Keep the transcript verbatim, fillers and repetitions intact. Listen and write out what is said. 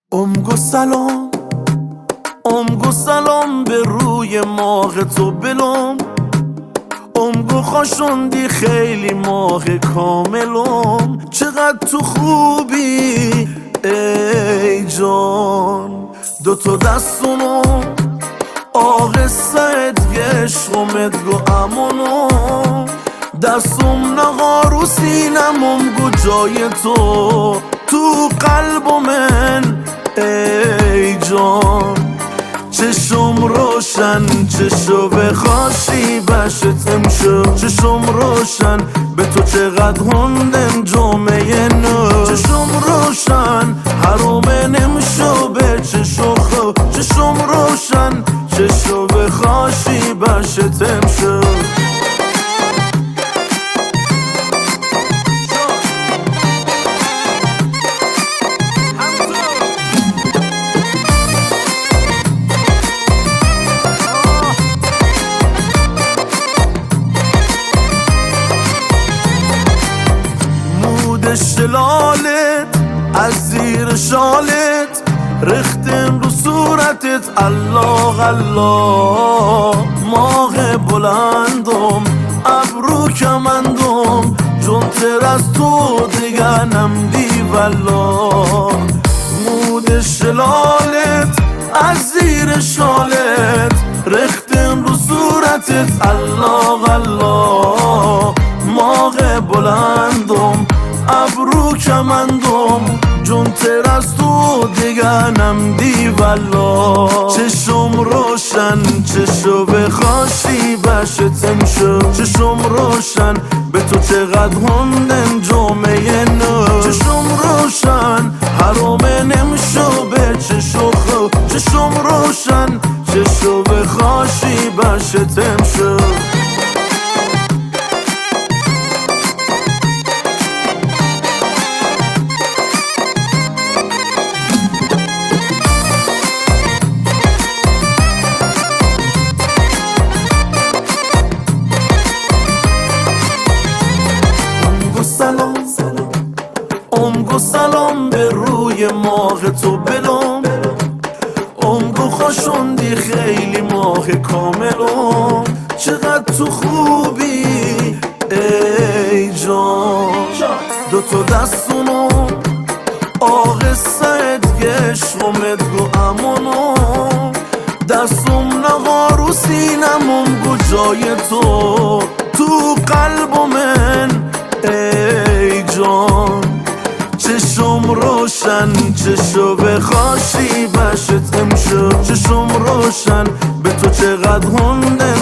امگو سلام امگو سلام به روی ماه تو بلوم امگو خوشوندی خیلی ماه کاملم چقدر تو خوبی ای جان دوتا دستونو آقصه گشمت گو امونو دستم نغارو سینم امگو جای تو تو قلب من ای جان چشم روشن چشو بخواشی بشتم شو چشم روشن به تو چقدر هندم جمعه نو چشم روشن حرومه نمشو به چشو خو چشم روشن چشو بخواشی بشتم شو شلالت از زیر شالت رختم رو صورتت الله الله ماه بلندم ابرو کمندم جون تر از تو دیگر نمدی والله مود شلالت از زیر شالت رختم رو صورتت الله الله ماه بلندم ابرو کمندم جون تر از تو دیگر نمدی والله چشم روشن چشو بخواشی بشتم شو چشم روشن به تو چقدر هندم جمعه نو چشم روشن حرومه نمشو به چشو خو چشم روشن چشو بخواشی بشتم شو سلام امگو سلام به روی ماه تو بلوم امگو خوشوندی خیلی ماه کاملم چقدر تو خوبی ای جان دوتا دستونو آقصه گشمت گو امونو دستم نغارو سینم امگو جای تو تو قلب من ای جان چشم روشن چشو بخواشی بشتم شو چشم روشن به تو چقدر هنده